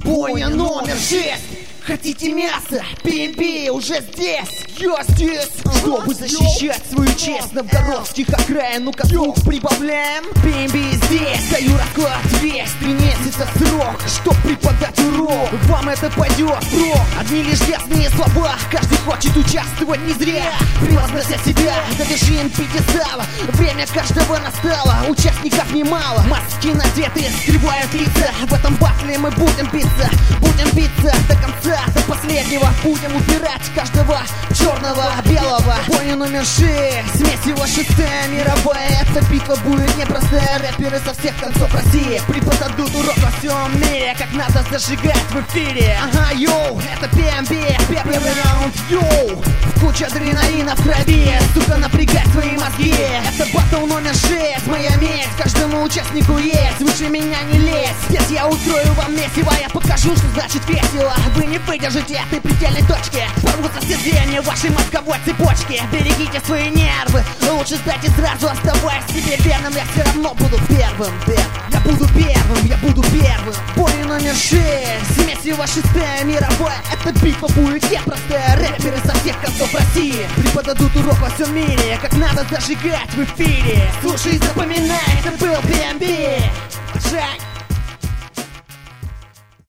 Бойня номер 6. Хотите мясо? BNB уже здесь. Я здесь, чтобы защищать свою честь. Новгородских окраин, ну-ка звук прибавляем. BNB здесь, даю расклад весь. 3 месяца срок, чтоб преподать урок. Вам это пойдет впрок. Одни лишь ясные слова, каждый хочет участвовать не зря. Превознося себя до вершин пьедестала. Время каждого настало, участников немало. Маски надеты, скрывают лица. В этом батле мы будем биться до конца, до последнего. Будем убирать каждого черного, белого. Бойня номер 6, смесь его 6-я мировая. Эта битва будет непростая. Рэперы со всех концов России преподадут урок во всем мире, как надо зажигать в эфире. Ага, йоу, это BNB, первый раунд, йоу. Куча адреналина в крови, сука, напрягать свои мозги. Это батл номер 6, моя месть каждому участнику есть. Выше меня не лезь, здесь я устрою вам месиво. Я покажу, что значит весело. Вы не выдержите этой предельной точки. Порвутся все звенья вашей мозговой цепочки. Берегите свои нервы, лучше сдайте сразу, оставаясь себе верным. Я все равно буду первым. Я буду первым. Бойня номер 6, смесь его 6-я мировая. Эта битва будет непростая. Рэперы со всех концов России преподадут урок во всем мире, как надо зажигать в эфире. Слушай, запоминай, это был BNB. Шаг.